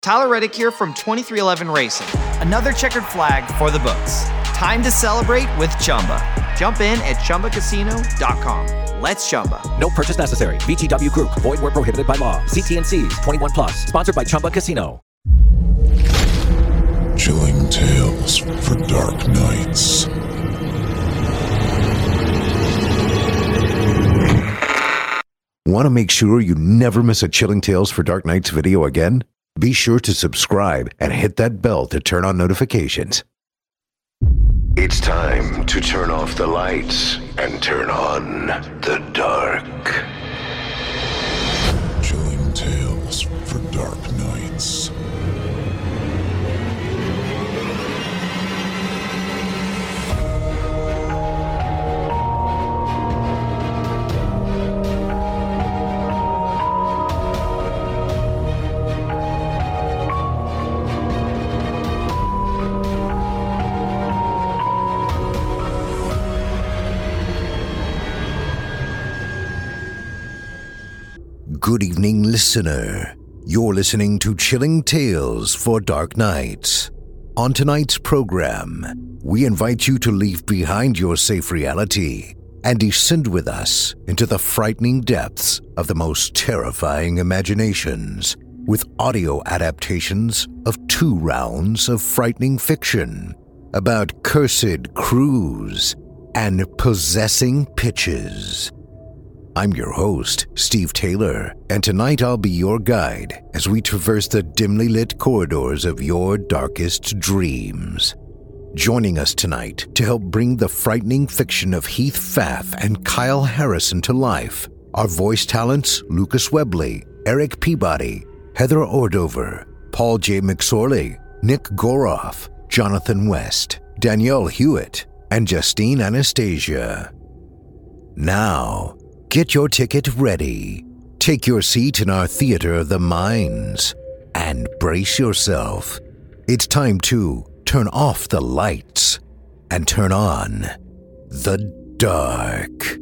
Tyler Reddick here from 2311 Racing. Another checkered flag for the books. Time to celebrate with Chumba. Jump in at ChumbaCasino.com. Let's Chumba. No purchase necessary. VGW Group. Void where prohibited by law. See T&Cs. 21 plus. Sponsored by Chumba Casino. Chilling tales for dark nights. Want to make sure you never miss a Chilling Tales for Dark Nights video again? Be sure to subscribe and hit that bell to turn on notifications. It's time to turn off the lights and turn on the dark. Chilling tales for dark nights. Good evening, listener. You're listening to Chilling Tales for Dark Nights. On tonight's program, we invite you to leave behind your safe reality and descend with us into the frightening depths of the most terrifying imaginations with audio adaptations of 2 rounds of frightening fiction about cursed crews and possessing pitches. I'm your host, Steve Taylor, and tonight I'll be your guide as we traverse the dimly lit corridors of your darkest dreams. Joining us tonight to help bring the frightening fiction of Heath Pfaff and Kyle Harrison to life are voice talents Lucas Webley, Eric Peabody, Heather Ordover, Paul J. McSorley, Nick Goroff, Jonathan West, Danielle Hewitt, and Justine Anastasia. Now, get your ticket ready, take your seat in our theater of the minds, and brace yourself. It's time to turn off the lights and turn on the dark.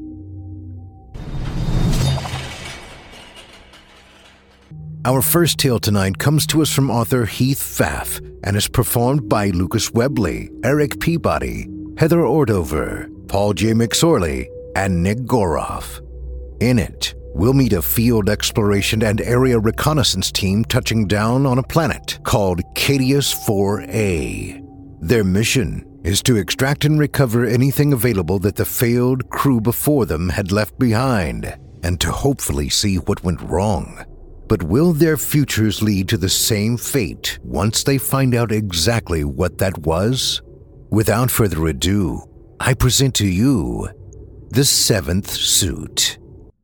Our first tale tonight comes to us from author Heath Pfaff and is performed by Lucas Webley, Eric Peabody, Heather Ordover, Paul J. McSorley, and Nick Goroff. In it, we'll meet a field exploration and area reconnaissance team touching down on a planet called Cadius 4A. Their mission is to extract and recover anything available that the failed crew before them had left behind, and to hopefully see what went wrong. But will their futures lead to the same fate once they find out exactly what that was? Without further ado, I present to you The Seventh Suit.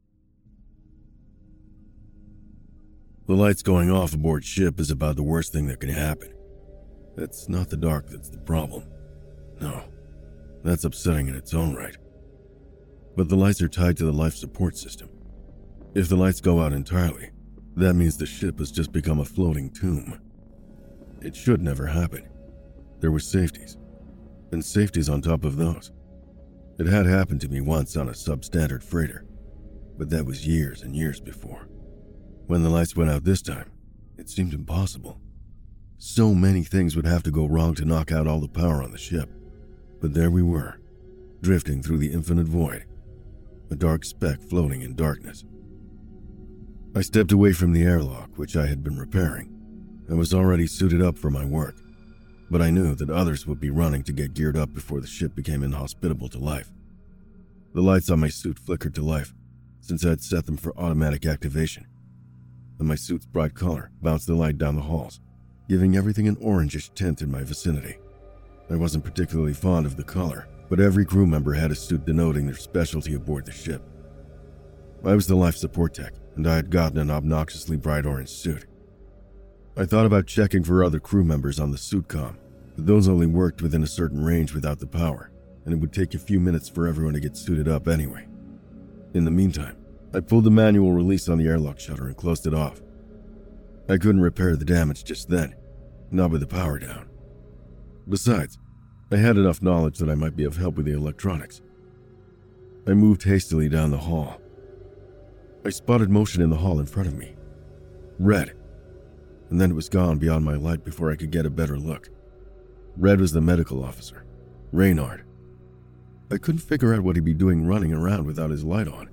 The lights going off aboard ship is about the worst thing that can happen. It's not the dark that's the problem. No, that's upsetting in its own right. But the lights are tied to the life support system. If the lights go out entirely, that means the ship has just become a floating tomb. It should never happen. There were safeties, and safeties on top of those. It had happened to me once on a substandard freighter, but that was years and years before. When the lights went out this time, it seemed impossible. So many things would have to go wrong to knock out all the power on the ship. But there we were, drifting through the infinite void, a dark speck floating in darkness. I stepped away from the airlock, which I had been repairing. I was already suited up for my work, but I knew that others would be running to get geared up before the ship became inhospitable to life. The lights on my suit flickered to life, since I had set them for automatic activation, and my suit's bright color bounced the light down the halls, giving everything an orangish tint in my vicinity. I wasn't particularly fond of the color, but every crew member had a suit denoting their specialty aboard the ship. I was the life support tech, and I had gotten an obnoxiously bright orange suit. I thought about checking for other crew members on the suit comm, but those only worked within a certain range without the power, and it would take a few minutes for everyone to get suited up anyway. In the meantime, I pulled the manual release on the airlock shutter and closed it off. I couldn't repair the damage just then, not with the power down. Besides, I had enough knowledge that I might be of help with the electronics. I moved hastily down the hall. I spotted motion in the hall in front of me. Red. and then it was gone beyond my light before I could get a better look. Red was the medical officer, Reynard. I couldn't figure out what he'd be doing running around without his light on.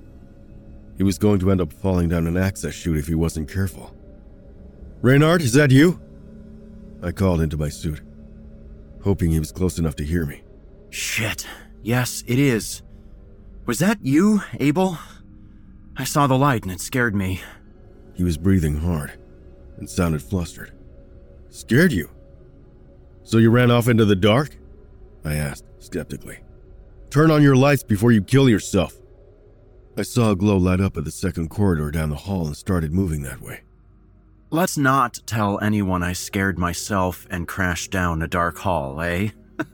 He was going to end up falling down an access chute if he wasn't careful. "Reynard, is that you?" I called into my suit, hoping he was close enough to hear me. Shit. Yes, it is. Was that you, Abel? I saw the light and it scared me. He was breathing hard and sounded flustered. "Scared you? So you ran off into the dark?" I asked skeptically. "Turn on your lights before you kill yourself." I saw a glow light up at the second corridor down the hall and started moving that way. Let's not tell anyone I scared myself and crashed down a dark hall, eh?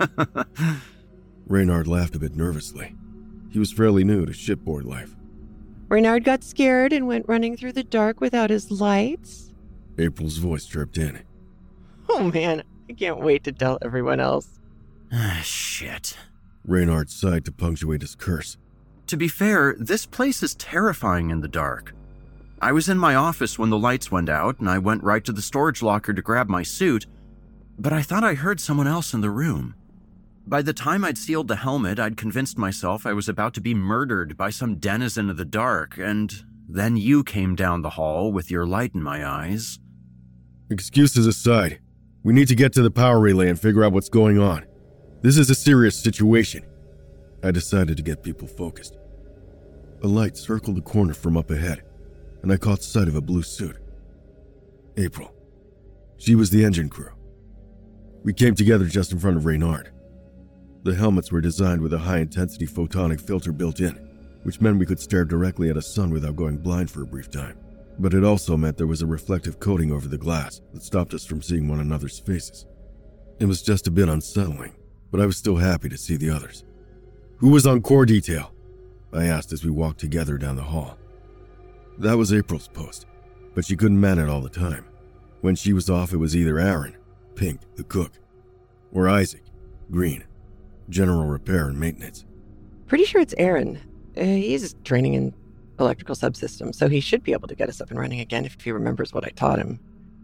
Reynard laughed a bit nervously. He was fairly new to shipboard life. Reynard got scared and went running through the dark without his lights? April's voice chirped in. Oh man, I can't wait to tell everyone else. Shit. Reynard sighed to punctuate his curse. To be fair, this place is terrifying in the dark. I was in my office when the lights went out, and I went right to the storage locker to grab my suit, but I thought I heard someone else in the room. By the time I'd sealed the helmet, I'd convinced myself I was about to be murdered by some denizen of the dark, and then you came down the hall with your light in my eyes. Excuses aside, we need to get to the power relay and figure out what's going on. This is a serious situation. I decided to get people focused. A light circled the corner from up ahead, and I caught sight of a blue suit. April. She was the engine crew. We came together just in front of Reynard. The helmets were designed with a high-intensity photonic filter built in, which meant we could stare directly at a sun without going blind for a brief time. But it also meant there was a reflective coating over the glass that stopped us from seeing one another's faces. It was just a bit unsettling, but I was still happy to see the others. "Who was on core detail?" I asked as we walked together down the hall. That was April's post, but she couldn't man it all the time. When she was off, it was either Aaron, Pink, the cook, or Isaac, Green, general repair and maintenance. Pretty sure it's Aaron. He's training in electrical subsystems, so he should be able to get us up and running again if he remembers what I taught him.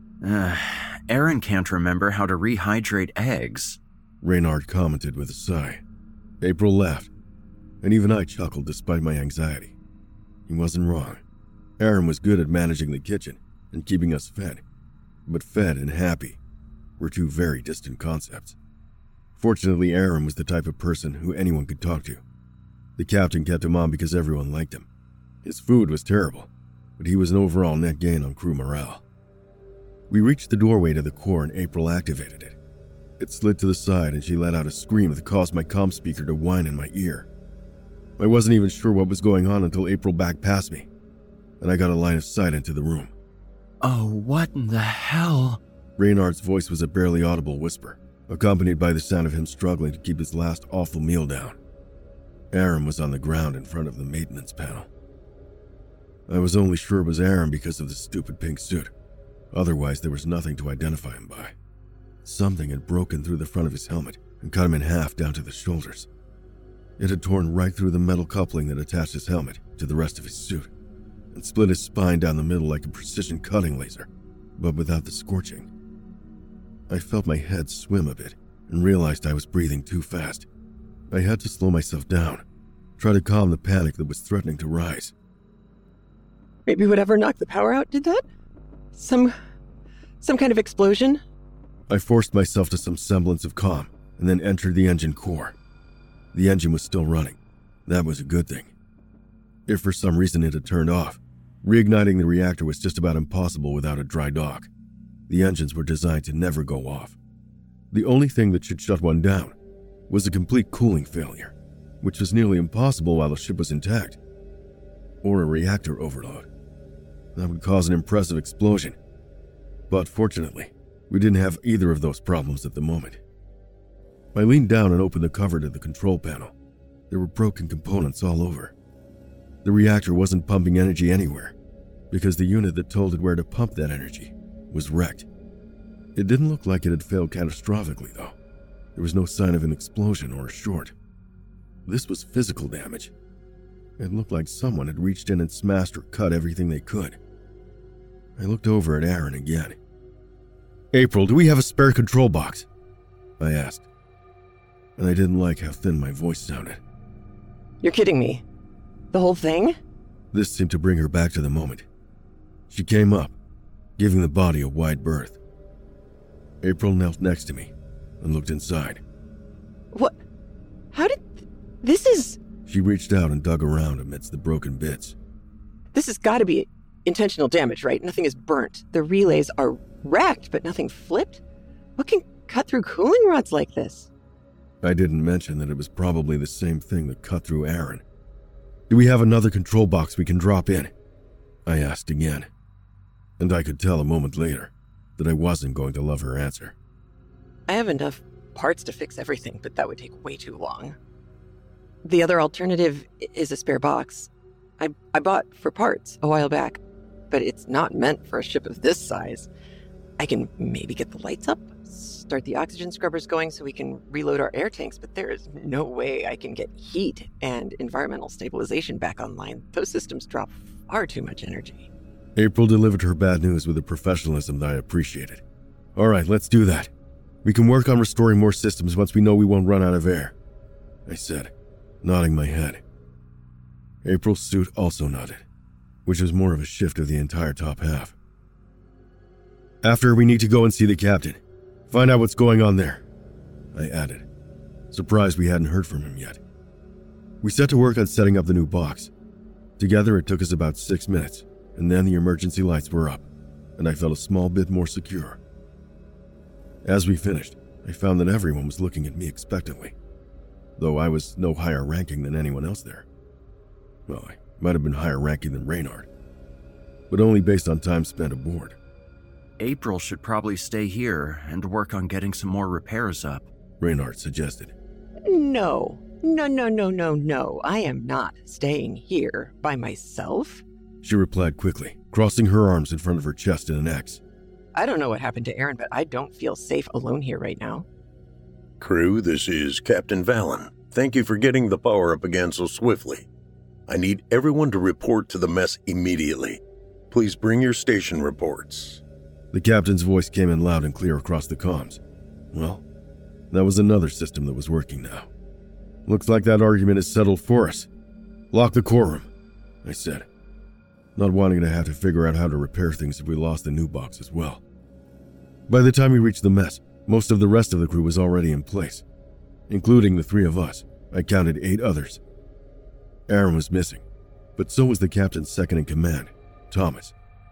Aaron can't remember how to rehydrate eggs, Reynard commented with a sigh. April laughed, and even I chuckled despite my anxiety. He wasn't wrong. Aaron was good at managing the kitchen and keeping us fed, but fed and happy were two very distant concepts. Fortunately, Aaron was the type of person who anyone could talk to. The captain kept him on because everyone liked him. His food was terrible, but he was an overall net gain on crew morale. We reached the doorway to the core and April activated it. It slid to the side and she let out a scream that caused my comm speaker to whine in my ear. I wasn't even sure what was going on until April backed past me, and I got a line of sight into the room. Oh, what in the hell? Reynard's voice was a barely audible whisper, accompanied by the sound of him struggling to keep his last awful meal down. Aaron was on the ground in front of the maintenance panel. I was only sure it was Aaron because of the stupid pink suit. Otherwise, there was nothing to identify him by. Something had broken through the front of his helmet and cut him in half down to the shoulders. It had torn right through the metal coupling that attached his helmet to the rest of his suit, and split his spine down the middle like a precision cutting laser, but without the scorching. I felt my head swim a bit and realized I was breathing too fast. I had to slow myself down, try to calm the panic that was threatening to rise. Maybe whatever knocked the power out did that? Some kind of explosion? I forced myself to some semblance of calm and then entered the engine core. The engine was still running. That was a good thing. If for some reason it had turned off, reigniting the reactor was just about impossible without a dry dock. The engines were designed to never go off. The only thing that should shut one down was a complete cooling failure, which was nearly impossible while the ship was intact. Or a reactor overload. That would cause an impressive explosion. But fortunately, we didn't have either of those problems at the moment. I leaned down and opened the cover to the control panel. There were broken components all over. The reactor wasn't pumping energy anywhere, because the unit that told it where to pump that energy was wrecked. It didn't look like it had failed catastrophically, though. There was no sign of an explosion or a short. This was physical damage. It looked like someone had reached in and smashed or cut everything they could. I looked over at Aaron again, April, do we have a spare control box? I asked. And I didn't like how thin my voice sounded. You're kidding me. The whole thing? This seemed to bring her back to the moment. She came up, giving the body a wide berth. April knelt next to me and looked inside. What? How did... This is... She reached out and dug around amidst the broken bits. This has got to be intentional damage, right? Nothing is burnt. The relays are wrecked, but nothing flipped? What can cut through cooling rods like this? I didn't mention that it was probably the same thing that cut through Aaron. Do we have another control box we can drop in? I asked again. And I could tell a moment later that I wasn't going to love her answer. I have enough parts to fix everything, but that would take way too long. The other alternative is a spare box. I bought for parts a while back, but it's not meant for a ship of this size. I can maybe get the lights up, start the oxygen scrubbers going so we can reload our air tanks, but there is no way I can get heat and environmental stabilization back online. Those systems drop far too much energy. April delivered her bad news with a professionalism that I appreciated. All right, let's do that. We can work on restoring more systems once we know we won't run out of air, I said, nodding my head. April's suit also nodded, which was more of a shift of the entire top half. After, we need to go and see the captain. Find out what's going on there, I added, surprised we hadn't heard from him yet. We set to work on setting up the new box. Together it took us about 6 minutes, and then the emergency lights were up, and I felt a small bit more secure. As we finished, I found that everyone was looking at me expectantly, though I was no higher ranking than anyone else there. Well, I might have been higher ranking than Reynard, but only based on time spent aboard. April should probably stay here and work on getting some more repairs up, Reynard suggested. No. I am not staying here by myself. She replied quickly, crossing her arms in front of her chest in an X. I don't know what happened to Aaron, but I don't feel safe alone here right now. Crew, this is Captain Valen. Thank you for getting the power up again so swiftly. I need everyone to report to the mess immediately. Please bring your station reports. The captain's voice came in loud and clear across the comms. Well, that was another system that was working now. Looks like that argument is settled for us. Lock the core room, I said, not wanting to have to figure out how to repair things if we lost the new box as well. By the time we reached the mess, most of the rest of the crew was already in place. Including the 3 of us, I counted 8 others. Aaron was missing, but so was the captain's second in command, Thomas.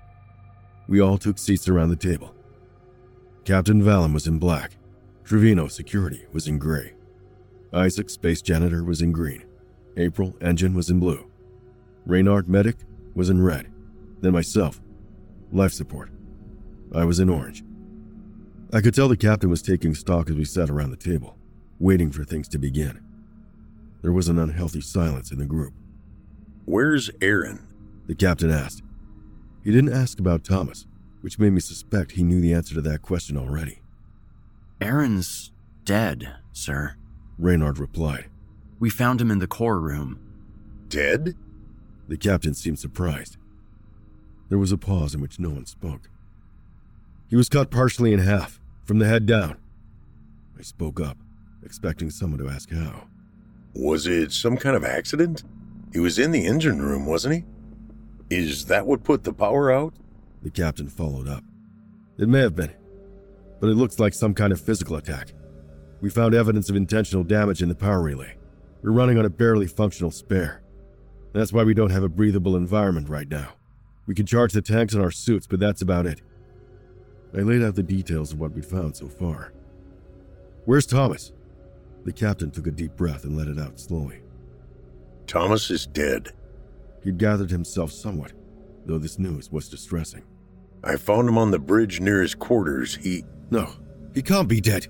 We all took seats around the table. Captain Valen was in black. Trevino, security, was in gray. Isaac, space janitor, was in green. April, engine, was in blue. Reynard, medic, was in red. Then myself, life support. I was in orange. I could tell the captain was taking stock as we sat around the table, waiting for things to begin. There was an unhealthy silence in the group. Where's Aaron? The captain asked. He didn't ask about Thomas, which made me suspect he knew the answer to that question already. Aaron's dead, sir, Reynard replied. We found him in the core room. Dead? The captain seemed surprised. There was a pause in which no one spoke. He was cut partially in half, from the head down. I spoke up, expecting someone to ask how. Was it some kind of accident? He was in the engine room, wasn't he? Is that what put the power out? The captain followed up. It may have been, but it looks like some kind of physical attack. We found evidence of intentional damage in the power relay. We're running on a barely functional spare. That's why we don't have a breathable environment right now. We can charge the tanks in our suits, but that's about it. I laid out the details of what we found so far. Where's Thomas? The captain took a deep breath and let it out slowly. Thomas is dead. He'd gathered himself somewhat, though this news was distressing. I found him on the bridge near his quarters. No, he can't be dead.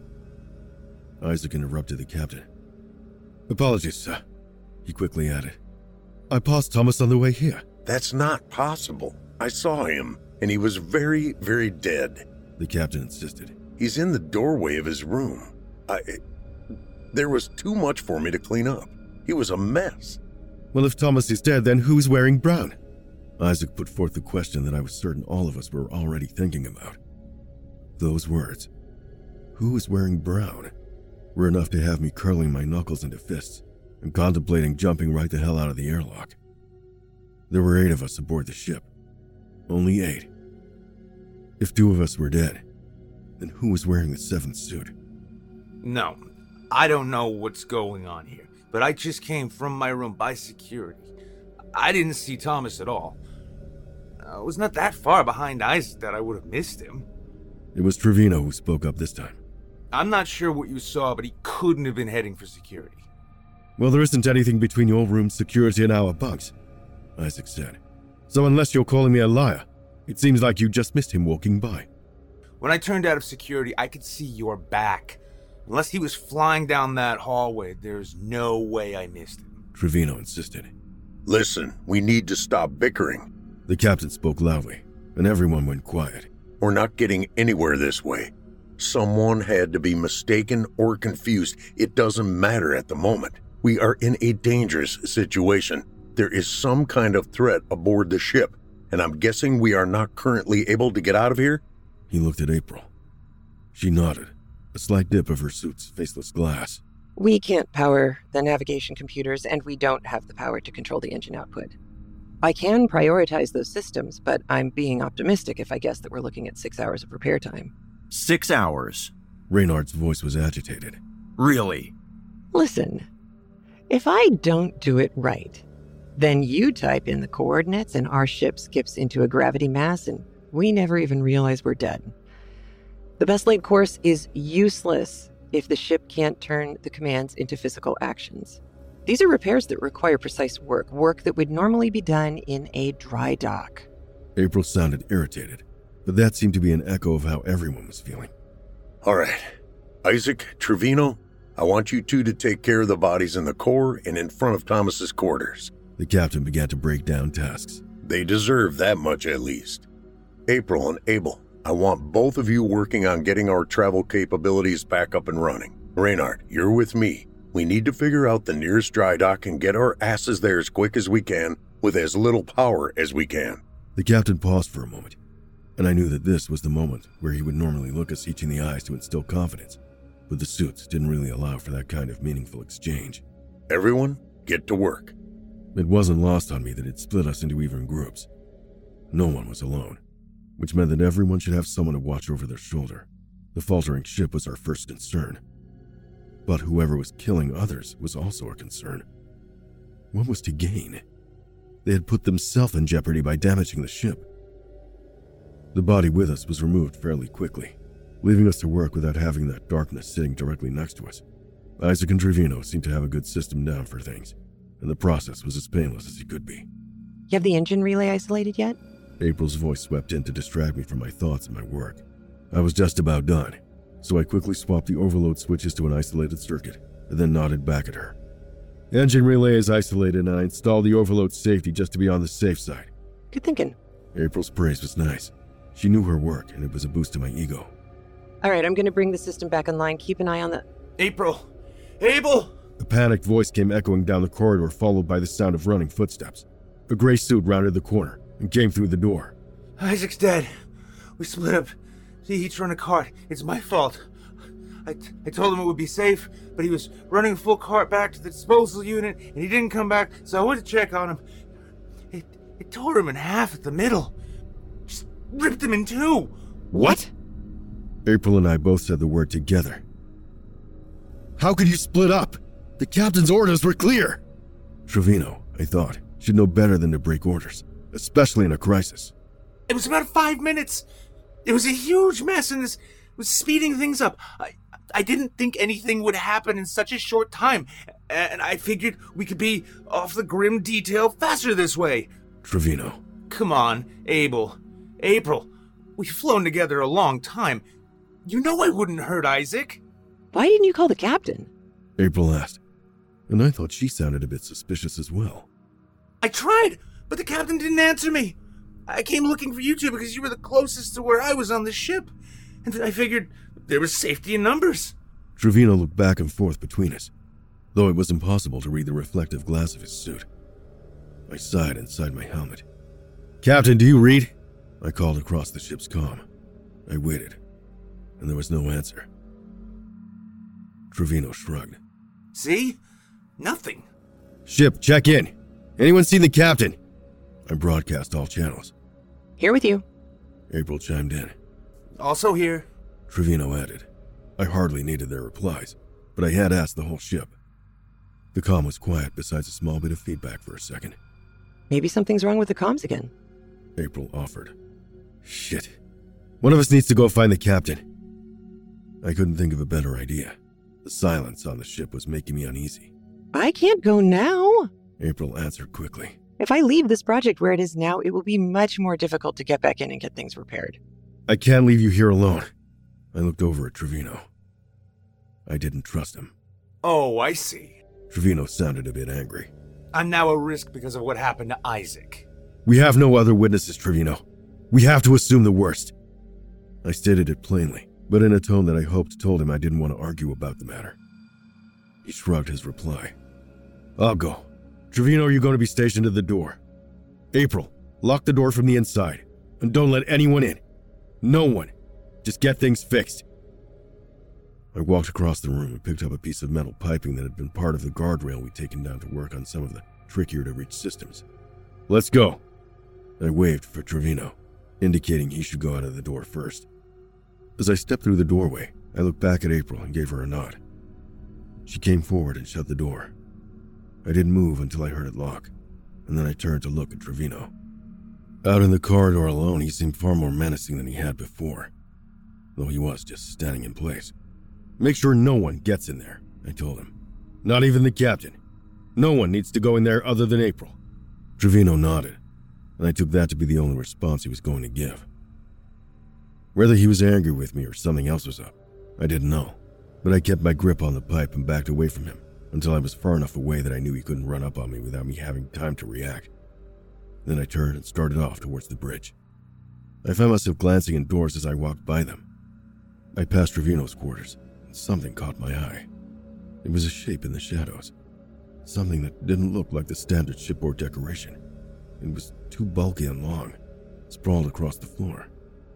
Isaac interrupted the captain. Apologies, sir, he quickly added. I passed Thomas on the way here. That's not possible. I saw him, and he was very, very dead. The captain insisted. He's in the doorway of his room. There was too much for me to clean up. He was a mess. Well, if Thomas is dead, then who's wearing brown? Isaac put forth the question that I was certain all of us were already thinking about. those words, "Who was wearing brown?" were enough to have me curling my knuckles into fists and contemplating jumping right the hell out of the airlock. There were 8 of us aboard the ship. Only 8. If 2 of us were dead, then who was wearing the 7th suit? No, I don't know what's going on here, but I just came from my room by security. I didn't see Thomas at all. I was not that far behind Isaac that I would have missed him. It was Trevino who spoke up this time. I'm not sure what you saw, but he couldn't have been heading for security. "Well, there isn't anything between your room's security and our bunks," Isaac said. "So unless you're calling me a liar, it seems like you just missed him walking by." When I turned out of security, I could see your back. Unless he was flying down that hallway, there's no way I missed him. Trevino insisted. Listen, we need to stop bickering. The captain spoke loudly, and everyone went quiet. We're not getting anywhere this way. Someone had to be mistaken or confused. It doesn't matter at the moment. We are in a dangerous situation. There is some kind of threat aboard the ship, and I'm guessing we are not currently able to get out of here? He looked at April. She nodded, a slight dip of her suit's faceless glass. We can't power the navigation computers, and we don't have the power to control the engine output. I can prioritize those systems, but I'm being optimistic if I guess that we're looking at 6 hours of repair time. 6 hours? Reynard's voice was agitated. Really? Listen, if I don't do it right, then you type in the coordinates and our ship skips into a gravity mass and we never even realize we're dead. The best laid course is useless if the ship can't turn the commands into physical actions. These are repairs that require precise work that would normally be done in a dry dock. April sounded irritated, but that seemed to be an echo of how everyone was feeling. All right. Isaac, Trevino, I want you two to take care of the bodies in the core and in front of Thomas's quarters. The captain began to break down tasks. They deserve that much at least. April and Abel, I want both of you working on getting our travel capabilities back up and running. Reynard, you're with me. We need to figure out the nearest dry dock and get our asses there as quick as we can with as little power as we can. The captain paused for a moment, and I knew that this was the moment where he would normally look us each in the eyes to instill confidence, but the suits didn't really allow for that kind of meaningful exchange. Everyone, get to work. It wasn't lost on me that it split us into even groups. No one was alone, which meant that everyone should have someone to watch over their shoulder. The faltering ship was our first concern. But whoever was killing others was also a concern. What was to gain? They had put themselves in jeopardy by damaging the ship. The body with us was removed fairly quickly, leaving us to work without having that darkness sitting directly next to us. Isaac and Trevino seemed to have a good system down for things, and the process was as painless as it could be. You have the engine relay isolated yet? April's voice swept in to distract me from my thoughts and my work. I was just about done, so I quickly swapped the overload switches to an isolated circuit, and then nodded back at her. Engine relay is isolated, and I installed the overload safety just to be on the safe side. Good thinking. April's praise was nice. She knew her work, and it was a boost to my ego. All right, I'm going to bring the system back online. Keep an eye on the... April! Abel! A panicked voice came echoing down the corridor, followed by the sound of running footsteps. A gray suit rounded the corner and came through the door. Isaac's dead. We split up. He each run a cart. It's my fault. I told him it would be safe, but he was running a full cart back to the disposal unit, and he didn't come back, so I went to check on him. It tore him in half at the middle. Just ripped him in two. What? April and I both said the word together. How could you split up? The captain's orders were clear. Trevino, I thought, should know better than to break orders, especially in a crisis. It was about 5 minutes. It was a huge mess, and this was speeding things up. I didn't think anything would happen in such a short time, and I figured we could be off the grim detail faster this way. Trevino. Come on, Abel. April, we've flown together a long time. You know I wouldn't hurt Isaac. Why didn't you call the captain? April asked, and I thought she sounded a bit suspicious as well. I tried, but the captain didn't answer me. I came looking for you two because you were the closest to where I was on the ship, and I figured there was safety in numbers. Trevino looked back and forth between us, though it was impossible to read the reflective glass of his suit. I sighed inside my helmet. Captain, do you read? I called across the ship's comm. I waited. and there was no answer. Trevino shrugged. See? Nothing. Ship, check in. Anyone seen the captain? I broadcast all channels. Here with you. April chimed in. Also here. Trevino added. I hardly needed their replies, but I had asked the whole ship. The comm was quiet besides a small bit of feedback for a second. Maybe something's wrong with the comms again. April offered. Shit. One of us needs to go find the captain. I couldn't think of a better idea. The silence on the ship was making me uneasy. I can't go now. April answered quickly. If I leave this project where it is now, it will be much more difficult to get back in and get things repaired. I can't leave you here alone. I looked over at Trevino. I didn't trust him. Oh, I see. Trevino sounded a bit angry. I'm now a risk because of what happened to Isaac. We have no other witnesses, Trevino. We have to assume the worst. I stated it plainly, but in a tone that I hoped told him I didn't want to argue about the matter. He shrugged his reply. I'll go. Trevino, you're going to be stationed at the door. April, lock the door from the inside, and don't let anyone in. No one. Just get things fixed. I walked across the room and picked up a piece of metal piping that had been part of the guardrail we'd taken down to work on some of the trickier-to-reach systems. Let's go. I waved for Trevino, indicating he should go out of the door first. As I stepped through the doorway, I looked back at April and gave her a nod. She came forward and shut the door. I didn't move until I heard it lock, and then I turned to look at Trevino. Out in the corridor alone, he seemed far more menacing than he had before, though he was just standing in place. Make sure no one gets in there, I told him. Not even the captain. No one needs to go in there other than April. Trevino nodded, and I took that to be the only response he was going to give. Whether he was angry with me or something else was up, I didn't know, but I kept my grip on the pipe and backed away from him until I was far enough away that I knew he couldn't run up on me without me having time to react. Then I turned and started off towards the bridge. I found myself glancing indoors as I walked by them. I passed Trevino's quarters, and something caught my eye. It was a shape in the shadows. Something that didn't look like the standard shipboard decoration. It was too bulky and long, sprawled across the floor.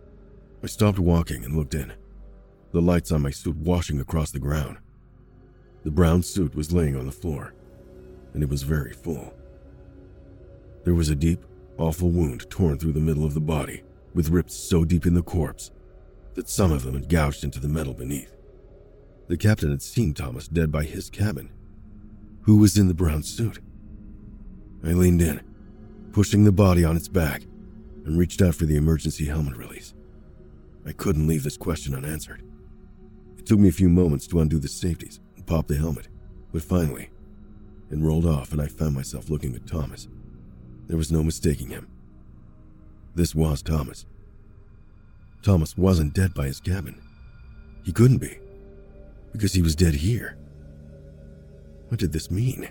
I stopped walking and looked in, the lights on my suit washing across the ground. The brown suit was laying on the floor, and it was very full. There was a deep, awful wound torn through the middle of the body, with rips so deep in the corpse that some of them had gouged into the metal beneath. The captain had seen Thomas dead by his cabin. Who was in the brown suit? I leaned in, pushing the body on its back, and reached out for the emergency helmet release. I couldn't leave this question unanswered. It took me a few moments to undo the safeties and pop the helmet, but finally, it rolled off and I found myself looking at Thomas. There was no mistaking him. This was Thomas. Thomas wasn't dead by his cabin. He couldn't be, because he was dead here. What did this mean?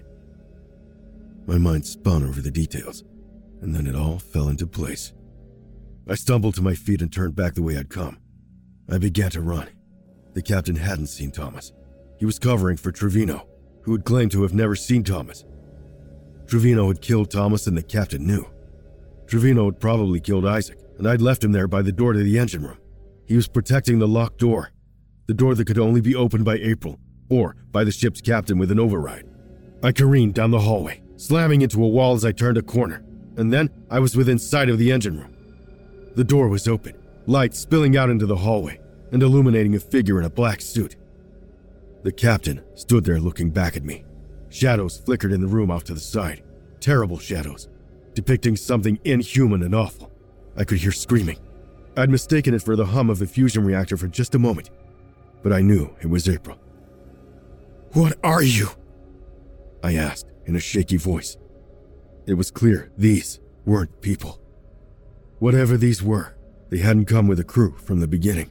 My mind spun over the details, and then it all fell into place. I stumbled to my feet and turned back the way I'd come. I began to run. The captain hadn't seen Thomas. He was covering for Trevino, who had claimed to have never seen Thomas. Trevino had killed Thomas and the captain knew. Trevino had probably killed Isaac, and I'd left him there by the door to the engine room. He was protecting the locked door, the door that could only be opened by April, or by the ship's captain with an override. I careened down the hallway, slamming into a wall as I turned a corner, and then I was within sight of the engine room. The door was open, light spilling out into the hallway, and illuminating a figure in a black suit. The captain stood there looking back at me. Shadows flickered in the room off to the side, terrible shadows, depicting something inhuman and awful. I could hear screaming. I'd mistaken it for the hum of the fusion reactor for just a moment, but I knew it was April. "What are you?" I asked in a shaky voice. It was clear these weren't people. Whatever these were, they hadn't come with a crew from the beginning.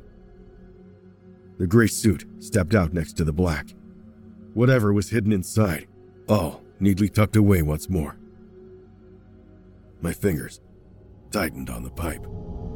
The gray suit stepped out next to the black. Whatever was hidden inside, all neatly tucked away once more. My fingers tightened on the pipe.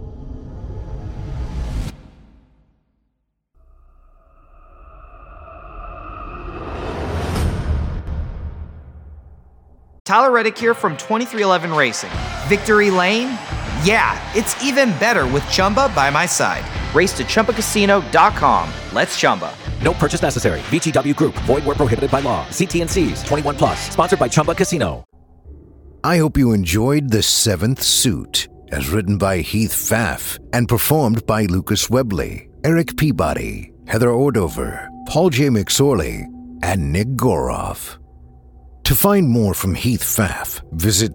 Tyler Reddick here from 2311 Racing. Victory Lane? Yeah, it's even better with Chumba by my side. Race to ChumbaCasino.com. Let's Chumba. No purchase necessary. VGW Group. Void where prohibited by law. See T&Cs. 21 plus. Sponsored by Chumba Casino. I hope you enjoyed The Seventh Suit, as written by Heath Pfaff and performed by Lucas Webley, Eric Peabody, Heather Ordover, Paul J. McSorley, and Nick Goroff. To find more from Heath Pfaff, visit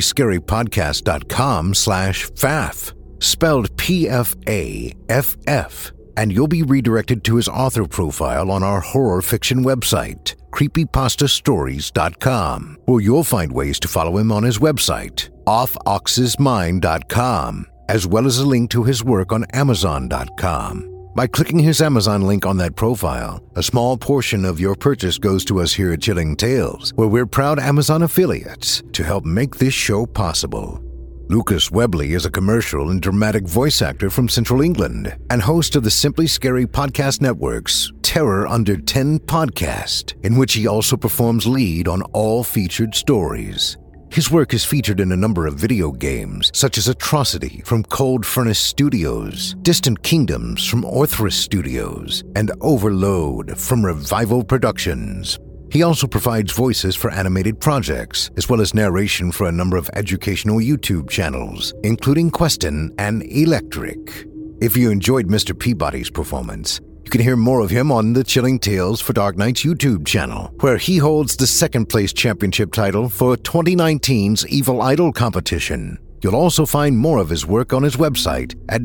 simplyscarypodcast.com/Pfaff, spelled Pfaff, and you'll be redirected to his author profile on our horror fiction website, creepypastastories.com, where you'll find ways to follow him on his website, offoxesmind.com, as well as a link to his work on amazon.com. By clicking his Amazon link on that profile, a small portion of your purchase goes to us here at Chilling Tales, where we're proud Amazon affiliates to help make this show possible. Lucas Webley is a commercial and dramatic voice actor from Central England and host of the Simply Scary Podcast Network's Terror Under 10 podcast, in which he also performs lead on all featured stories. His work is featured in a number of video games, such as Atrocity from Cold Furnace Studios, Distant Kingdoms from Orthrus Studios, and Overload from Revival Productions. He also provides voices for animated projects, as well as narration for a number of educational YouTube channels, including Questin and Electric. If you enjoyed Mr. Peabody's performance, you can hear more of him on the Chilling Tales for Dark Nights YouTube channel, where he holds the second place championship title for 2019's Evil Idol competition. You'll also find more of his work on his website at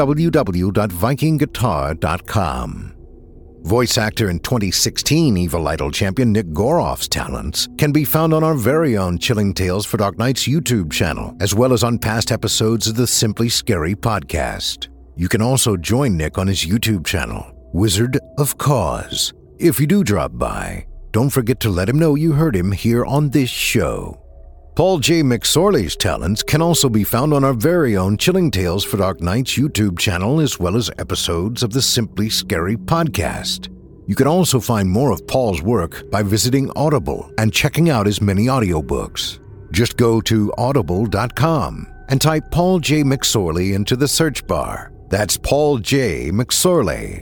www.vikingguitar.com. Voice actor and 2016 Evil Idol champion Nick Goroff's talents can be found on our very own Chilling Tales for Dark Nights YouTube channel, as well as on past episodes of the Simply Scary podcast. You can also join Nick on his YouTube channel, Wizard of Cause. If you do drop by, don't forget to let him know you heard him here on this show. Paul J. McSorley's talents can also be found on our very own Chilling Tales for Dark Nights YouTube channel, as well as episodes of the Simply Scary podcast. You can also find more of Paul's work by visiting Audible and checking out his many audiobooks. Just go to audible.com and type Paul J. McSorley into the search bar. That's Paul J. McSorley,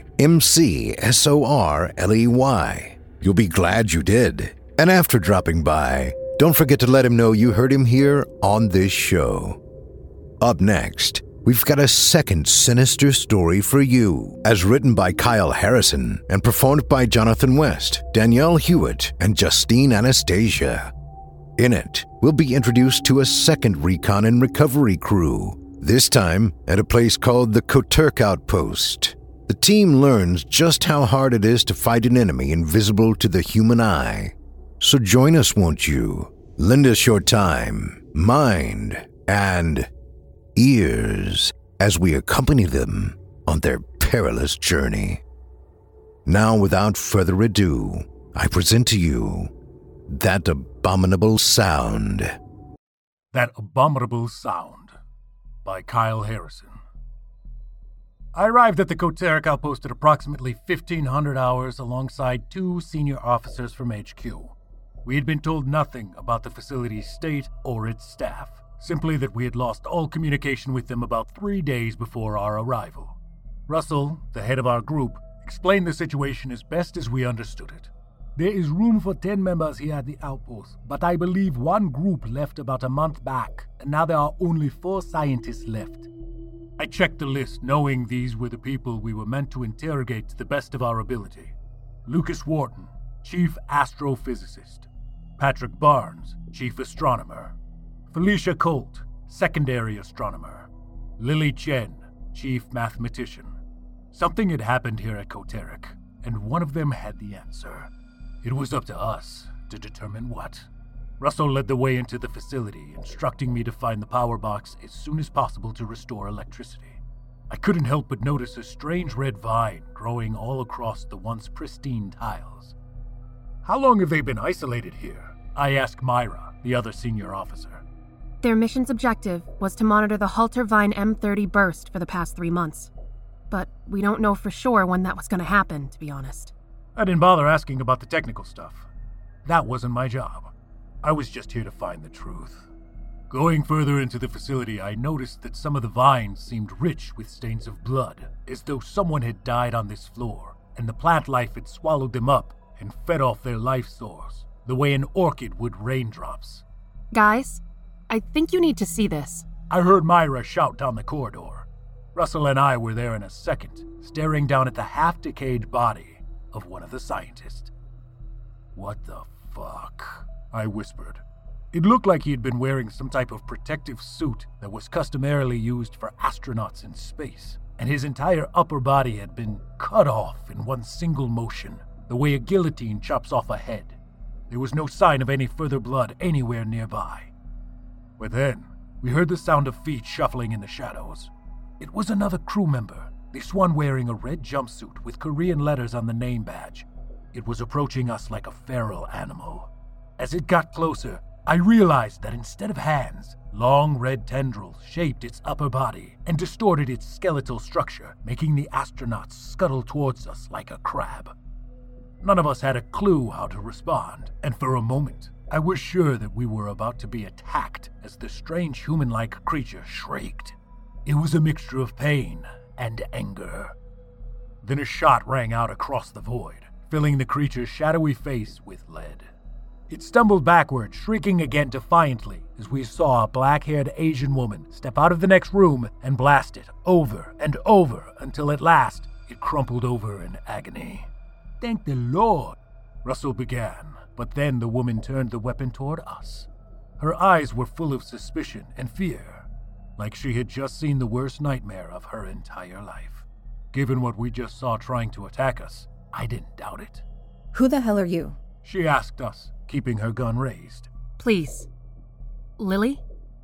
McSorley. You'll be glad you did. And after dropping by, don't forget to let him know you heard him here on this show. Up next, we've got a second sinister story for you, as written by Kyle Harrison and performed by Jonathan West, Danielle Hewitt, and Justine Anastasia. In it, we'll be introduced to a second recon and recovery crew, this time at a place called the Koturk Outpost. The team learns just how hard it is to fight an enemy invisible to the human eye. So join us, won't you? Lend us your time, mind, and ears as we accompany them on their perilous journey. Now, without further ado, I present to you That Abominable Sound. That Abominable Sound by Kyle Harrison. I arrived at the Koturk Outpost at approximately 1500 hours alongside 2 senior officers from HQ. We had been told nothing about the facility's state or its staff, simply that we had lost all communication with them about 3 days before our arrival. Russell, the head of our group, explained the situation as best as we understood it. There is room for 10 members here at the outpost, but I believe one group left about a month back, and now there are only 4 scientists left. I checked the list, knowing these were the people we were meant to interrogate to the best of our ability. Lucas Wharton, Chief Astrophysicist. Patrick Barnes, Chief Astronomer. Felicia Colt, Secondary Astronomer. Lily Chen, Chief Mathematician. Something had happened here at Koturk, and one of them had the answer. It was up to us to determine what. Russell led the way into the facility, instructing me to find the power box as soon as possible to restore electricity. I couldn't help but notice a strange red vine growing all across the once pristine tiles. How long have they been isolated here? I asked Myra, the other senior officer. Their mission's objective was to monitor the Halter Vine M30 burst for the past 3 months. But we don't know for sure when that was going to happen, to be honest. I didn't bother asking about the technical stuff. That wasn't my job. I was just here to find the truth. Going further into the facility, I noticed that some of the vines seemed rich with stains of blood, as though someone had died on this floor, and the plant life had swallowed them up and fed off their life source, the way an orchid would raindrops. Guys, I think you need to see this. I heard Myra shout down the corridor. Russell and I were there in a second, staring down at the half-decayed body of one of the scientists. "What the fuck?" I whispered. It looked like he had been wearing some type of protective suit that was customarily used for astronauts in space, and his entire upper body had been cut off in one single motion, the way a guillotine chops off a head. There was no sign of any further blood anywhere nearby. But then, we heard the sound of feet shuffling in the shadows. It was another crew member, this one wearing a red jumpsuit with Korean letters on the name badge. It was approaching us like a feral animal. As it got closer, I realized that instead of hands, long red tendrils shaped its upper body and distorted its skeletal structure, making the astronauts scuttle towards us like a crab. None of us had a clue how to respond, and for a moment, I was sure that we were about to be attacked as the strange human-like creature shrieked. It was a mixture of pain and anger. Then a shot rang out across the void, filling the creature's shadowy face with lead. It stumbled backward, shrieking again defiantly as we saw a black-haired Asian woman step out of the next room and blast it over and over until at last it crumpled over in agony. "Thank the Lord," Russell began, but then the woman turned the weapon toward us. Her eyes were full of suspicion and fear, like she had just seen the worst nightmare of her entire life. Given what we just saw trying to attack us, I didn't doubt it. "Who the hell are you?" she asked us, keeping her gun raised. Please. Lily?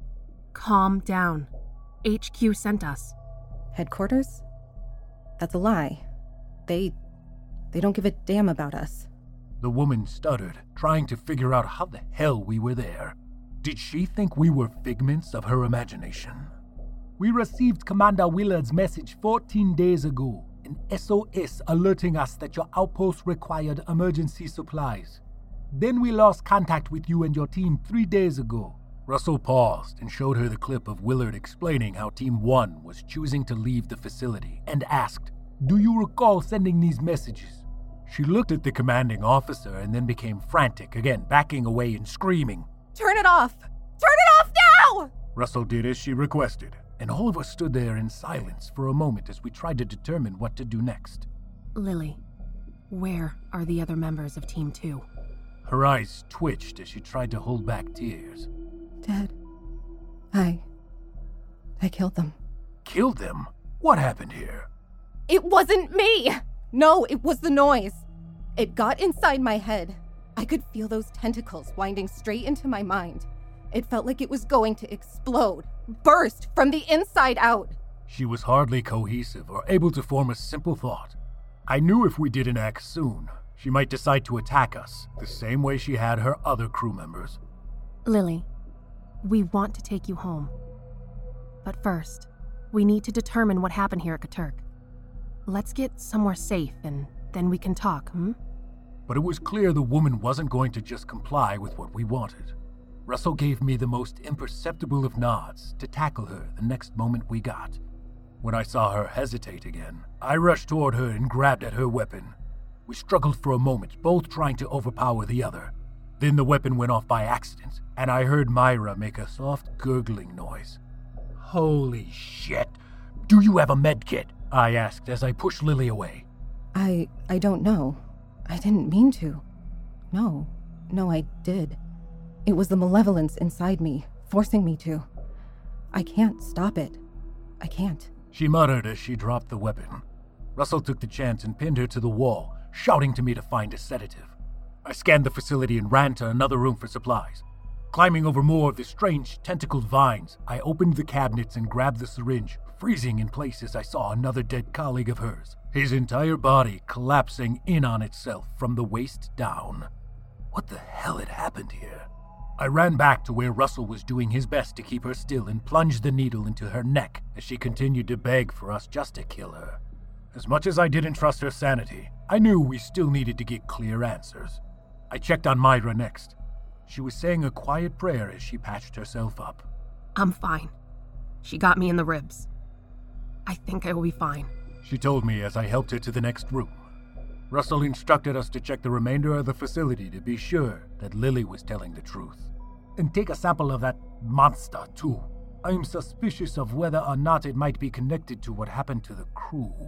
Calm down. HQ sent us. Headquarters? That's a lie. They don't give a damn about us. The woman stuttered, trying to figure out how the hell we were there. Did she think we were figments of her imagination? "We received Commander Willard's message 14 days ago, an SOS alerting us that your outpost required emergency supplies. Then we lost contact with you and your team 3 days ago." Russell paused and showed her the clip of Willard explaining how Team 1 was choosing to leave the facility and asked, "Do you recall sending these messages?" She looked at the commanding officer and then became frantic again, backing away and screaming, "Turn it off! Turn it off now!" Russell did as she requested, and all of us stood there in silence for a moment as we tried to determine what to do next. Lily, where are the other members of Team 2? Her eyes twitched as she tried to hold back tears. "Dad, I killed them." Killed them? What happened here? "It wasn't me! No, it was the noise. It got inside my head. I could feel those tentacles winding straight into my mind. It felt like it was going to explode, burst from the inside out." She was hardly cohesive or able to form a simple thought. I knew if we didn't act soon, she might decide to attack us, the same way she had her other crew members. Lily, we want to take you home. But first, we need to determine what happened here at Katurk. Let's get somewhere safe and then we can talk, But it was clear the woman wasn't going to just comply with what we wanted. Russell gave me the most imperceptible of nods to tackle her the next moment we got. When I saw her hesitate again, I rushed toward her and grabbed at her weapon. We struggled for a moment, both trying to overpower the other. Then the weapon went off by accident, and I heard Myra make a soft gurgling noise. "Holy shit! Do you have a med kit?" I asked as I pushed Lily away. I don't know. I didn't mean to. No, I did. It was the malevolence inside me, forcing me to. I can't stop it. I can't." She muttered as she dropped the weapon. Russell took the chance and pinned her to the wall, shouting to me to find a sedative. I scanned the facility and ran to another room for supplies. Climbing over more of the strange tentacled vines, I opened the cabinets and grabbed the syringe, freezing in place as I saw another dead colleague of hers, his entire body collapsing in on itself from the waist down. What the hell had happened here? I ran back to where Russell was doing his best to keep her still and plunged the needle into her neck as she continued to beg for us just to kill her. As much as I didn't trust her sanity, I knew we still needed to get clear answers. I checked on Myra next. She was saying a quiet prayer as she patched herself up. I'm fine. She got me in the ribs. I think I will be fine. She told me as I helped her to the next room. Russell instructed us to check the remainder of the facility to be sure that Lily was telling the truth. And take a sample of that monster, too. I am suspicious of whether or not it might be connected to what happened to the crew.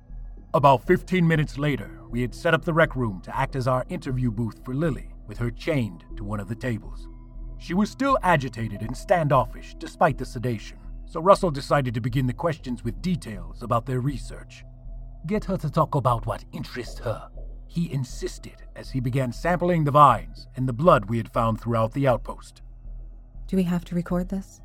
About 15 minutes later, we had set up the rec room to act as our interview booth for Lily, with her chained to one of the tables. She was still agitated and standoffish despite the sedation, so Russell decided to begin the questions with details about their research. Get her to talk about what interests her, he insisted as he began sampling the vines and the blood we had found throughout the outpost. Do we have to record this?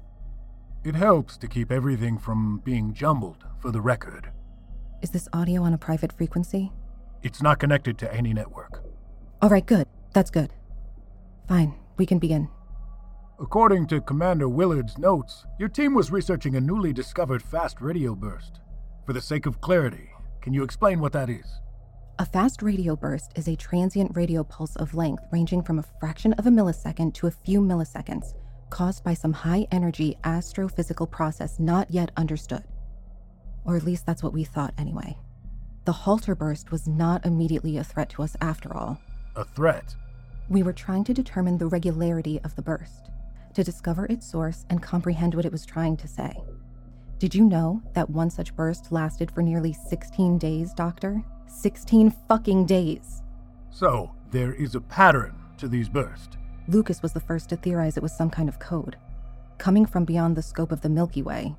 It helps to keep everything from being jumbled for the record. Is this audio on a private frequency? It's not connected to any network. All right, good. That's good. Fine, we can begin. According to Commander Willard's notes, your team was researching a newly discovered fast radio burst. For the sake of clarity, can you explain what that is? A fast radio burst is a transient radio pulse of length ranging from a fraction of a millisecond to a few milliseconds, caused by some high-energy astrophysical process not yet understood. Or at least that's what we thought anyway. The Halter burst was not immediately a threat to us after all. A threat? We were trying to determine the regularity of the burst, to discover its source and comprehend what it was trying to say. Did you know that one such burst lasted for nearly 16 days, Doctor? 16 fucking days! So, there is a pattern to these bursts. Lucas was the first to theorize it was some kind of code, coming from beyond the scope of the Milky Way.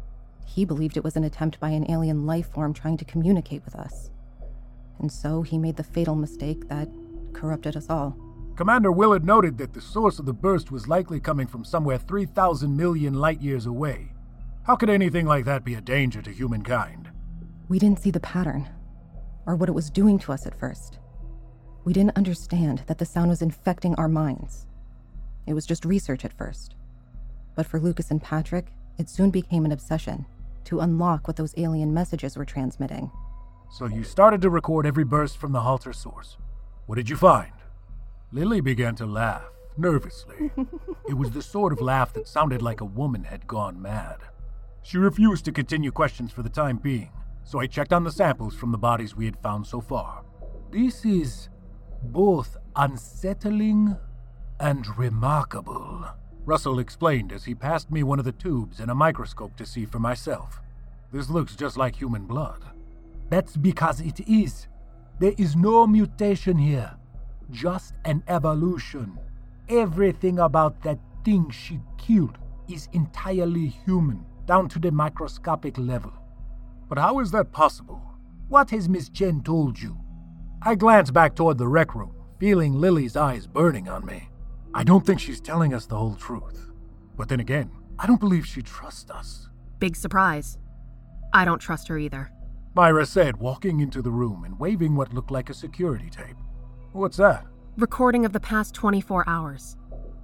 He believed it was an attempt by an alien life form trying to communicate with us. And so he made the fatal mistake that corrupted us all. Commander Willard noted that the source of the burst was likely coming from somewhere 3,000 million light-years away. How could anything like that be a danger to humankind? We didn't see the pattern, or what it was doing to us at first. We didn't understand that the sound was infecting our minds. It was just research at first. But for Lucas and Patrick, it soon became an obsession to unlock what those alien messages were transmitting. So you started to record every burst from the Halter source. What did you find? Lily began to laugh, nervously. It was the sort of laugh that sounded like a woman had gone mad. She refused to continue questions for the time being, so I checked on the samples from the bodies we had found so far. This is both unsettling and remarkable, Russell explained as he passed me one of the tubes and a microscope to see for myself. This looks just like human blood. That's because it is. There is no mutation here, just an evolution. Everything about that thing she killed is entirely human, down to the microscopic level. But how is that possible? What has Miss Chen told you? I glanced back toward the rec room, feeling Lily's eyes burning on me. I don't think she's telling us the whole truth. But then again, I don't believe she trusts us. Big surprise. I don't trust her either. Myra said, walking into the room and waving what looked like a security tape. What's that? Recording of the past 24 hours.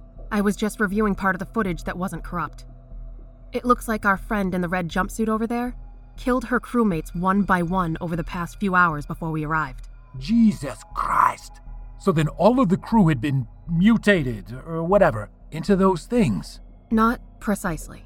I was just reviewing part of the footage that wasn't corrupt. It looks like our friend in the red jumpsuit over there killed her crewmates one by one over the past few hours before we arrived. Jesus Christ! So then all of the crew had been mutated, or whatever, into those things? Not precisely.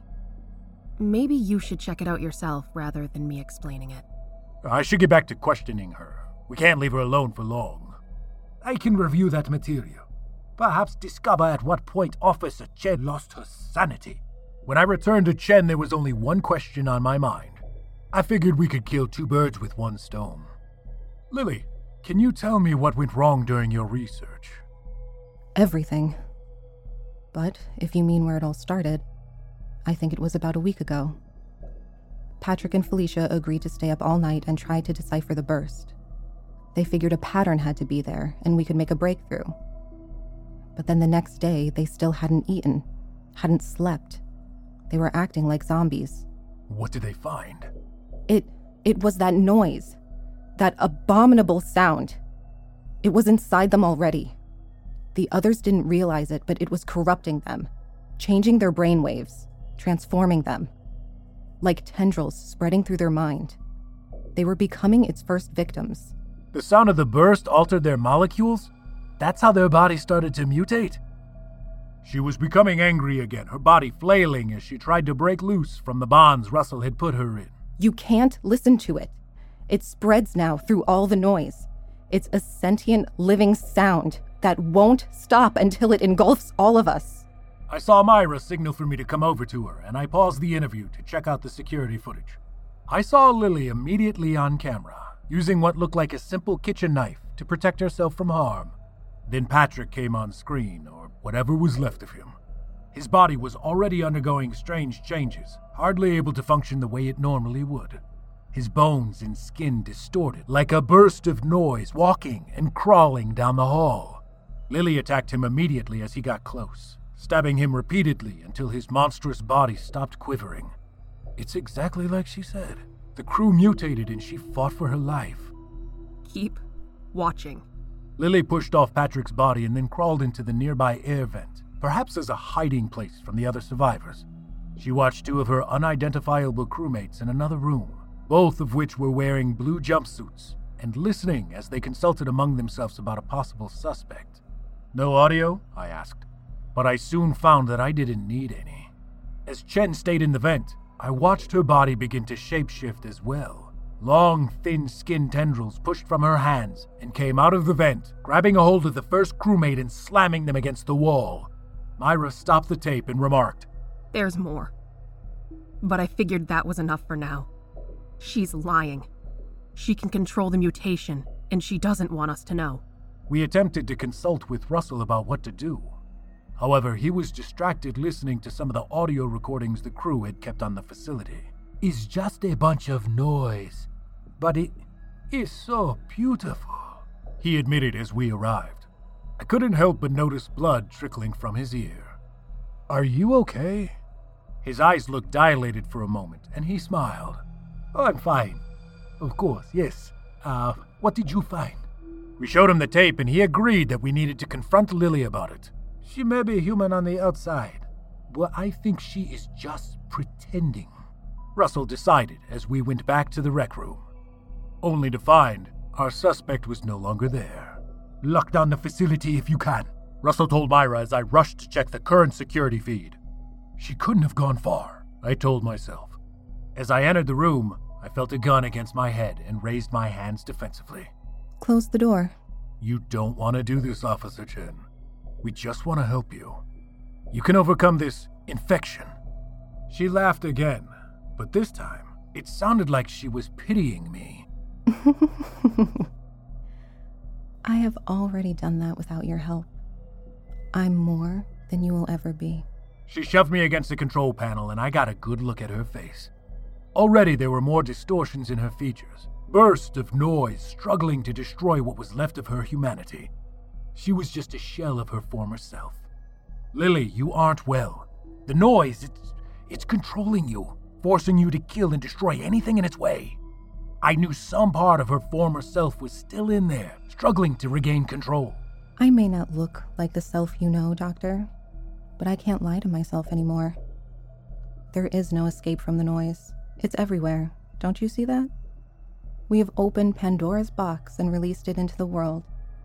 Maybe you should check it out yourself rather than me explaining it. I should get back to questioning her. We can't leave her alone for long. I can review that material. Perhaps discover at what point Officer Chen lost her sanity. When I returned to Chen, there was only one question on my mind. I figured we could kill two birds with one stone. Lily, can you tell me what went wrong during your research? Everything. But if you mean where it all started, I think it was about a week ago. Patrick and Felicia agreed to stay up all night and try to decipher the burst. They figured a pattern had to be there and we could make a breakthrough. But then the next day, they still hadn't eaten, hadn't slept. They were acting like zombies. What did they find? It was that noise. That abominable sound. It was inside them already. The others didn't realize it, but it was corrupting them, changing their brainwaves, transforming them. Like tendrils spreading through their mind. They were becoming its first victims. The sound of the burst altered their molecules? That's how their bodies started to mutate? She was becoming angry again, her body flailing as she tried to break loose from the bonds Russell had put her in. You can't listen to it. It spreads now through all the noise. It's a sentient, living sound that won't stop until it engulfs all of us. I saw Myra signal for me to come over to her, and I paused the interview to check out the security footage. I saw Lily immediately on camera, using what looked like a simple kitchen knife to protect herself from harm. Then Patrick came on screen, or whatever was left of him. His body was already undergoing strange changes, hardly able to function the way it normally would. His bones and skin distorted, like a burst of noise walking and crawling down the hall. Lily attacked him immediately as he got close, stabbing him repeatedly until his monstrous body stopped quivering. It's exactly like she said. The crew mutated and she fought for her life. Keep watching. Lily pushed off Patrick's body and then crawled into the nearby air vent, perhaps as a hiding place from the other survivors. She watched two of her unidentifiable crewmates in another room, both of which were wearing blue jumpsuits, and listening as they consulted among themselves about a possible suspect. No audio? I asked, but I soon found that I didn't need any. As Chen stayed in the vent, I watched her body begin to shapeshift as well. Long, thin skin tendrils pushed from her hands and came out of the vent, grabbing a hold of the first crewmate and slamming them against the wall. Myra stopped the tape and remarked, "There's more. But I figured that was enough for now. She's lying. She can control the mutation, and she doesn't want us to know." We attempted to consult with Russell about what to do. However, he was distracted listening to some of the audio recordings the crew had kept on the facility. "It's just a bunch of noise, but it is so beautiful," he admitted as we arrived. I couldn't help but notice blood trickling from his ear. "Are you okay?" His eyes looked dilated for a moment, and he smiled. "Oh, I'm fine. Of course, yes. What did you find?" We showed him the tape, and he agreed that we needed to confront Lily about it. "She may be human on the outside, but I think she is just pretending," Russell decided as we went back to the rec room, only to find our suspect was no longer there. "Lock down the facility if you can," Russell told Myra as I rushed to check the current security feed. She couldn't have gone far, I told myself. As I entered the room, I felt a gun against my head and raised my hands defensively. Close the door. "You don't want to do this, Officer Chen. We just want to help you. You can overcome this infection." She laughed again, but this time, it sounded like she was pitying me. I have already done that without your help. I'm more than you will ever be. She shoved me against the control panel, and I got a good look at her face. Already there were more distortions in her features, bursts of noise struggling to destroy what was left of her humanity. She was just a shell of her former self. "Lily, you aren't well. The noise, it's controlling you, forcing you to kill and destroy anything in its way." I knew some part of her former self was still in there, struggling to regain control. I may not look like the self you know, Doctor, but I can't lie to myself anymore. There is no escape from the noise. It's everywhere. Don't you see that? We have opened Pandora's box and released it into the world.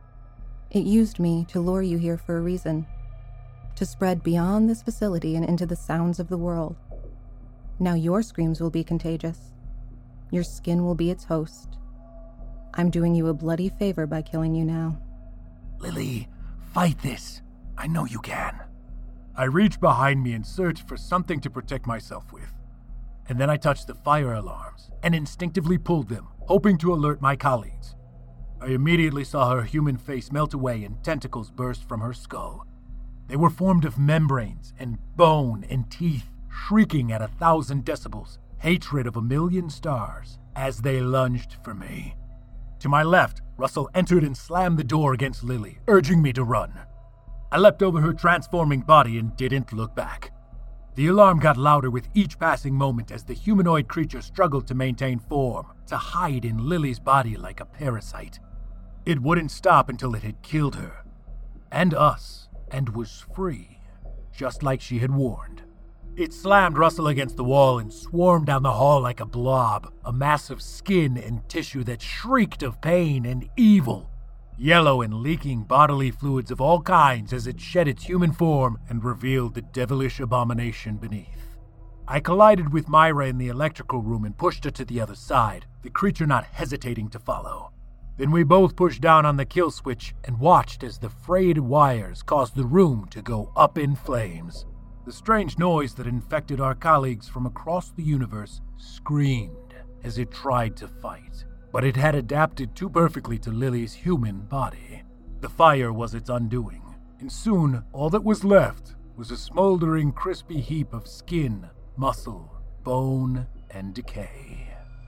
It used me to lure you here for a reason, to spread beyond this facility and into the sounds of the world. Now your screams will be contagious. Your skin will be its host. I'm doing you a bloody favor by killing you now. "Lily, fight this. I know you can." I reached behind me and searched for something to protect myself with. And then I touched the fire alarms and instinctively pulled them, hoping to alert my colleagues. I immediately saw her human face melt away and tentacles burst from her skull. They were formed of membranes and bone and teeth, shrieking at 1,000 decibels, hatred of 1,000,000 stars, as they lunged for me. To my left, Russell entered and slammed the door against Lily, urging me to run. I leapt over her transforming body and didn't look back. The alarm got louder with each passing moment as the humanoid creature struggled to maintain form, to hide in Lily's body like a parasite. It wouldn't stop until it had killed her, and us, and was free, just like she had warned. It slammed Russell against the wall and swarmed down the hall like a blob, a mass of skin and tissue that shrieked of pain and evil. yellow and leaking bodily fluids of all kinds as it shed its human form and revealed the devilish abomination beneath. I collided with Myra in the electrical room and pushed her to the other side, the creature not hesitating to follow. Then we both pushed down on the kill switch and watched as the frayed wires caused the room to go up in flames. The strange noise that infected our colleagues from across the universe screamed as it tried to fight, but it had adapted too perfectly to Lily's human body. The fire was its undoing, and soon all that was left was a smoldering, crispy heap of skin, muscle, bone, and decay.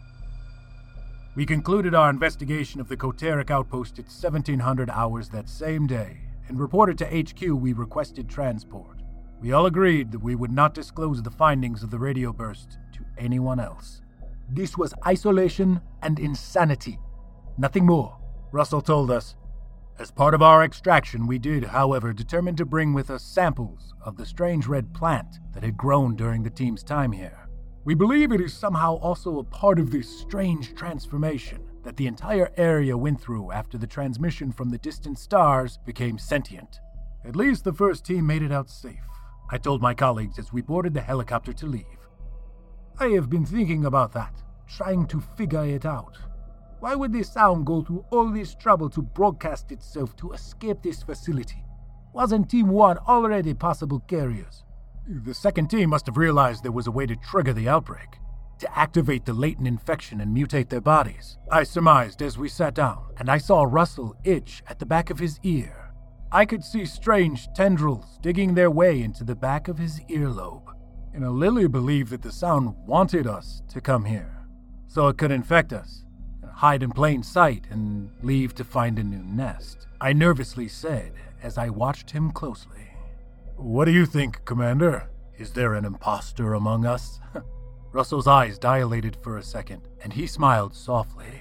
We concluded our investigation of the Koteric outpost at 1700 hours that same day, and reported to HQ we requested transport. We all agreed that we would not disclose the findings of the radio burst to anyone else. This was isolation and insanity. Nothing more, Russell told us. As part of our extraction, we did, however, determine to bring with us samples of the strange red plant that had grown during the team's time here. We believe it is somehow also a part of this strange transformation that the entire area went through after the transmission from the distant stars became sentient. At least the first team made it out safe, I told my colleagues as we boarded the helicopter to leave. I have been thinking about that, trying to figure it out. Why would this sound go through all this trouble to broadcast itself to escape this facility? Wasn't Team 1 already possible carriers? The second team must have realized there was a way to trigger the outbreak, to activate the latent infection and mutate their bodies, I surmised as we sat down, and I saw Russell itch at the back of his ear. I could see strange tendrils digging their way into the back of his earlobe. And Lily believed that the sound wanted us to come here, so it could infect us, hide in plain sight, and leave to find a new nest, I nervously said as I watched him closely. What do you think, Commander? Is there an imposter among us? Russell's eyes dilated for a second, and he smiled softly.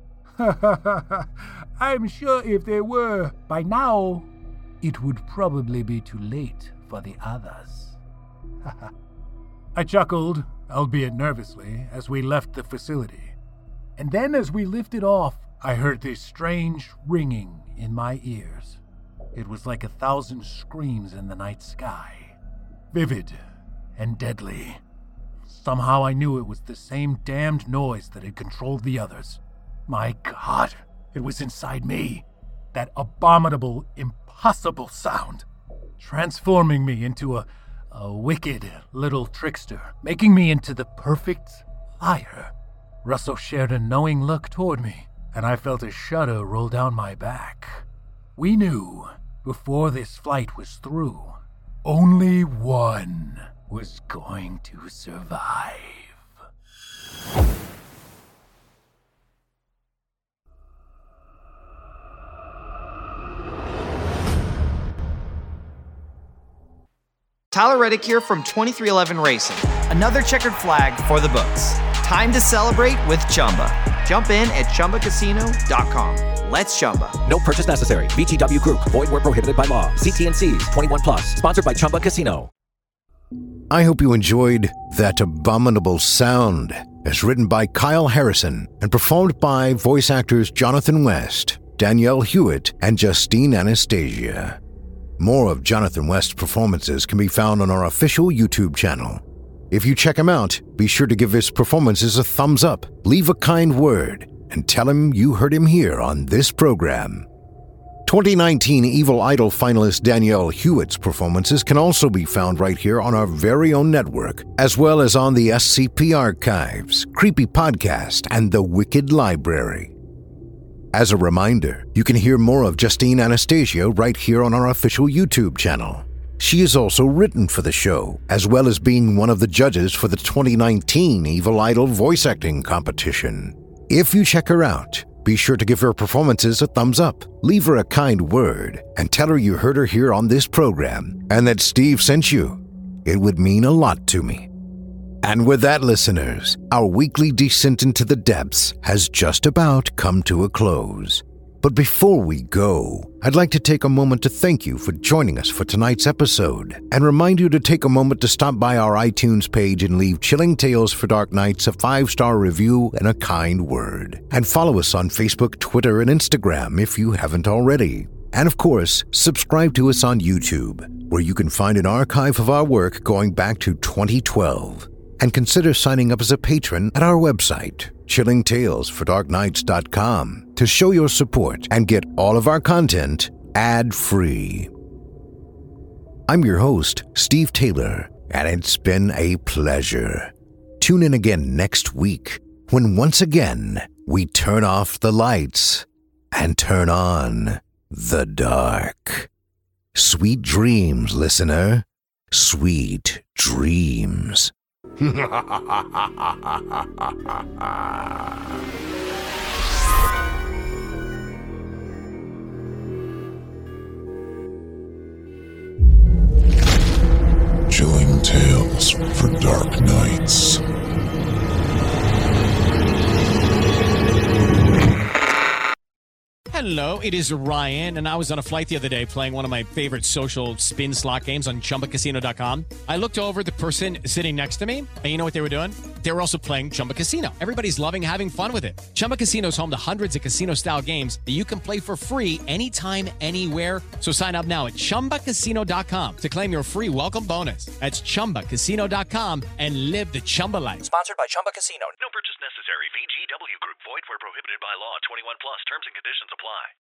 I'm sure if there were, by now, it would probably be too late for the others. I chuckled, albeit nervously, as we left the facility. And then as we lifted off, I heard this strange ringing in my ears. It was like 1,000 screams in the night sky, vivid and deadly. Somehow I knew it was the same damned noise that had controlled the others. My God, it was inside me. That abominable, impossible sound, transforming me into a wicked little trickster, making me into the perfect liar. Russell shared a knowing look toward me, and I felt a shudder roll down my back. We knew, before this flight was through, only one was going to survive. Tyler Reddick here from 2311 Racing. Another checkered flag for the books. Time to celebrate with Chumba. Jump in at ChumbaCasino.com. Let's Chumba. No purchase necessary. VGW Group. Void where prohibited by law. See T&Cs. 21 plus. Sponsored by Chumba Casino. I hope you enjoyed That Abominable Sound, as written by Kyle Harrison and performed by voice actors Jonathan West, Danielle Hewitt, and Justine Anastasia. More of Jonathan West's performances can be found on our official YouTube channel. If you check him out, be sure to give his performances a thumbs up, leave a kind word, and tell him you heard him here on this program. 2019 Evil Idol finalist Danielle Hewitt's performances can also be found right here on our very own network, as well as on the SCP Archives, Creepy Podcast, and the Wicked Library. As a reminder, you can hear more of Justine Anastasia right here on our official YouTube channel. She is also written for the show, as well as being one of the judges for the 2019 Evil Idol voice acting competition. If you check her out, be sure to give her performances a thumbs up, leave her a kind word, and tell her you heard her here on this program and that Steve sent you. It would mean a lot to me. And with that, listeners, our weekly descent into the depths has just about come to a close. But before we go, I'd like to take a moment to thank you for joining us for tonight's episode and remind you to take a moment to stop by our iTunes page and leave Chilling Tales for Dark Nights a 5-star review and a kind word. And follow us on Facebook, Twitter, and Instagram if you haven't already. And of course, subscribe to us on YouTube, where you can find an archive of our work going back to 2012. And consider signing up as a patron at our website, chillingtalesfordarknights.com, to show your support and get all of our content ad-free. I'm your host, Steve Taylor, and it's been a pleasure. Tune in again next week when once again we turn off the lights and turn on the dark. Sweet dreams, listener. Sweet dreams. Chilling Tales for Dark Nights. Hello, it is Ryan, and I was on a flight the other day playing one of my favorite social spin slot games on ChumbaCasino.com. I looked over at the person sitting next to me, and you know what they were doing? They were also playing Chumba Casino. Everybody's loving having fun with it. Chumba Casino is home to hundreds of casino-style games that you can play for free anytime, anywhere. So sign up now at ChumbaCasino.com to claim your free welcome bonus. That's ChumbaCasino.com and live the Chumba life. Sponsored by Chumba Casino. No purchase necessary. VGW Group. Void where prohibited by law. 21 plus. Terms and conditions apply.